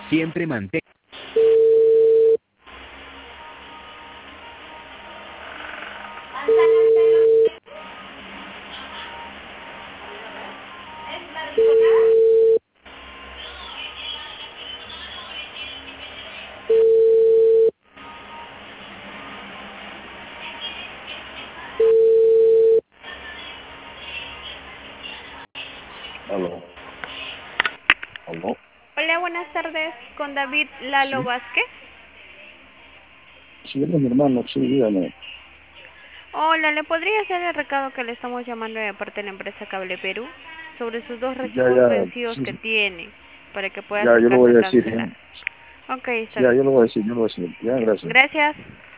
Siempre mantén. Aló, aló, Hola, buenas tardes con David Lalo sí, Vázquez. sí, él es mi hermano, sí, dígame. Hola, ¿le podría hacer el recado que le estamos llamando de parte de la empresa Cable Perú sobre sus dos Ya, recibos ya, vencidos sí, que sí, tiene para que pueda ya, yo lo acercarse voy a a decir, cancelar? Ok, está ya, bien. yo lo voy a decir, ya, gracias. Gracias.